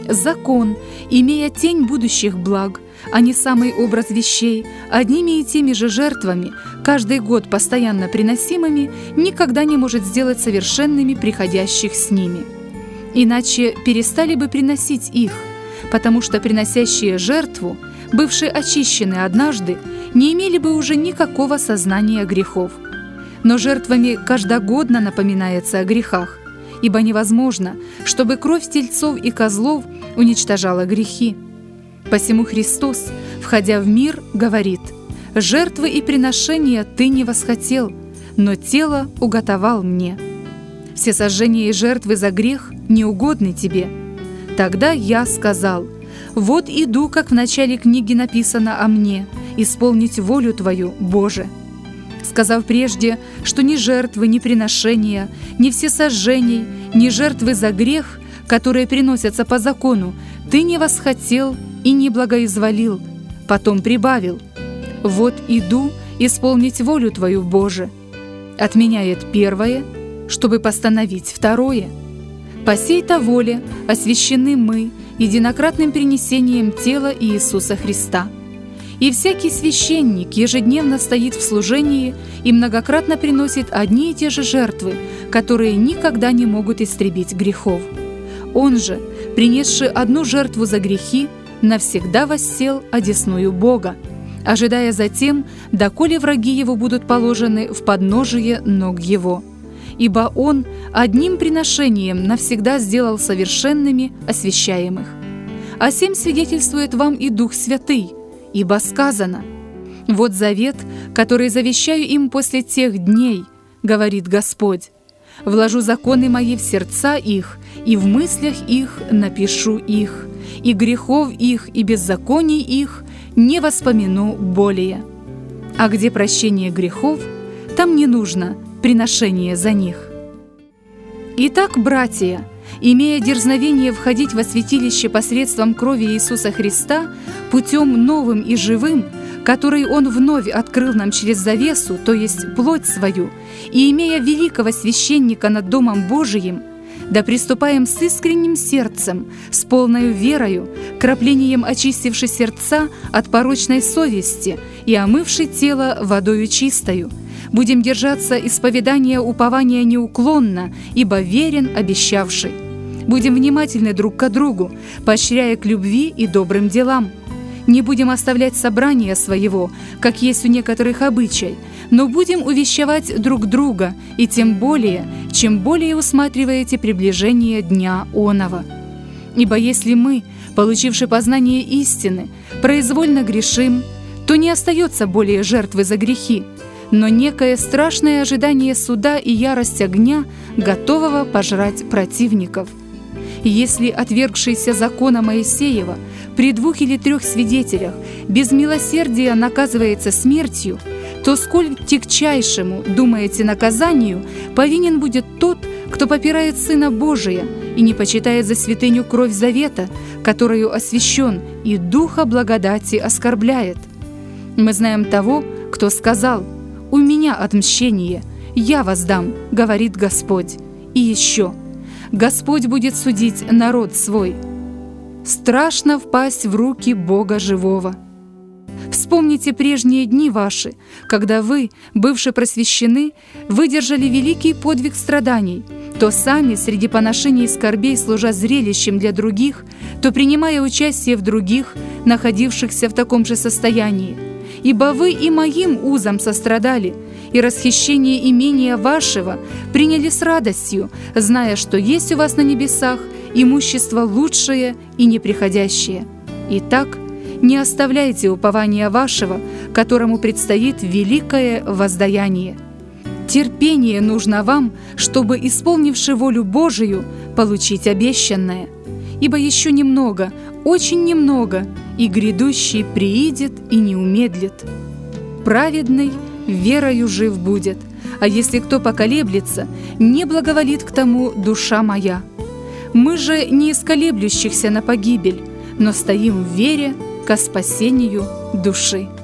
Закон, имея тень будущих благ, а не самый образ вещей, одними и теми же жертвами, каждый год постоянно приносимыми, никогда не может сделать совершенными приходящих с ними. Иначе перестали бы приносить их, потому что приносящие жертву, бывшие очищены однажды, не имели бы уже никакого сознания грехов. Но жертвами каждогодно напоминается о грехах, ибо невозможно, чтобы кровь тельцов и козлов уничтожала грехи. Посему Христос, входя в мир, говорит: «Жертвы и приношения ты не восхотел, но тело уготовал мне. Все сожжения и жертвы за грех не угодны тебе». Тогда я сказал: «Вот иду, как в начале книги написано о мне, исполнить волю Твою, Боже». Сказав прежде, что ни жертвы, ни приношения, ни всесожжений, ни жертвы за грех, которые приносятся по закону, ты не восхотел и не благоизволил, потом прибавил: «Вот иду исполнить волю Твою, Боже». Отменяет первое, чтобы постановить второе. По сей-то воле освящены мы единократным принесением тела Иисуса Христа. И всякий священник ежедневно стоит в служении и многократно приносит одни и те же жертвы, которые никогда не могут истребить грехов. Он же, принесший одну жертву за грехи, навсегда воссел одесную Бога, ожидая затем, доколе враги его будут положены в подножие ног его. Ибо он одним приношением навсегда сделал совершенными освящаемых. О сем свидетельствует вам и Дух Святый, ибо сказано: «Вот завет, который завещаю им после тех дней, говорит Господь, вложу законы мои в сердца их, и в мыслях их напишу их, и грехов их и беззаконий их не воспомяну более». А где прощение грехов, там не нужно приношение за них. Итак, братья, имея дерзновение входить во святилище посредством крови Иисуса Христа, путем новым и живым, который Он вновь открыл нам через завесу, то есть плоть свою, и имея великого священника над Домом Божиим, да приступаем с искренним сердцем, с полною верою, краплением очистивши сердца от порочной совести и омывши тело водою чистою, будем держаться исповедания упования неуклонно, ибо верен обещавший. Будем внимательны друг к другу, поощряя к любви и добрым делам. Не будем оставлять собрания своего, как есть у некоторых обычай, но будем увещевать друг друга, и тем более, чем более усматриваете приближение дня оного. Ибо если мы, получивши познание истины, произвольно грешим, то не остается более жертвы за грехи, но некое страшное ожидание суда и ярость огня, готового пожрать противников. Если отвергшийся закона Моисеева при 2 или 3 свидетелях без милосердия наказывается смертью, то сколь тягчайшему, думаете, наказанию повинен будет тот, кто попирает Сына Божия и не почитает за святыню кровь завета, которую освящен, и Духа благодати оскорбляет. Мы знаем того, кто сказал: «У меня отмщение, я воздам, говорит Господь». И еще: «Господь будет судить народ свой». Страшно впасть в руки Бога живого. Вспомните прежние дни ваши, когда вы, бывши просвещены, выдержали великий подвиг страданий, то сами среди поношений и скорбей служа зрелищем для других, то принимая участие в других, находившихся в таком же состоянии. Ибо вы и моим узам сострадали, и расхищение имения вашего приняли с радостью, зная, что есть у вас на небесах имущество лучшее и неприходящее. Итак, не оставляйте упования вашего, которому предстоит великое воздаяние. Терпение нужно вам, чтобы, исполнивши волю Божию, получить обещанное. Ибо еще немного, очень немного, и грядущий приидет и не умедлит. Праведный верою жив будет, а если кто поколеблется, не благоволит к тому душа моя. Мы же не из колеблющихся на погибель, но стоим в вере ко спасению души.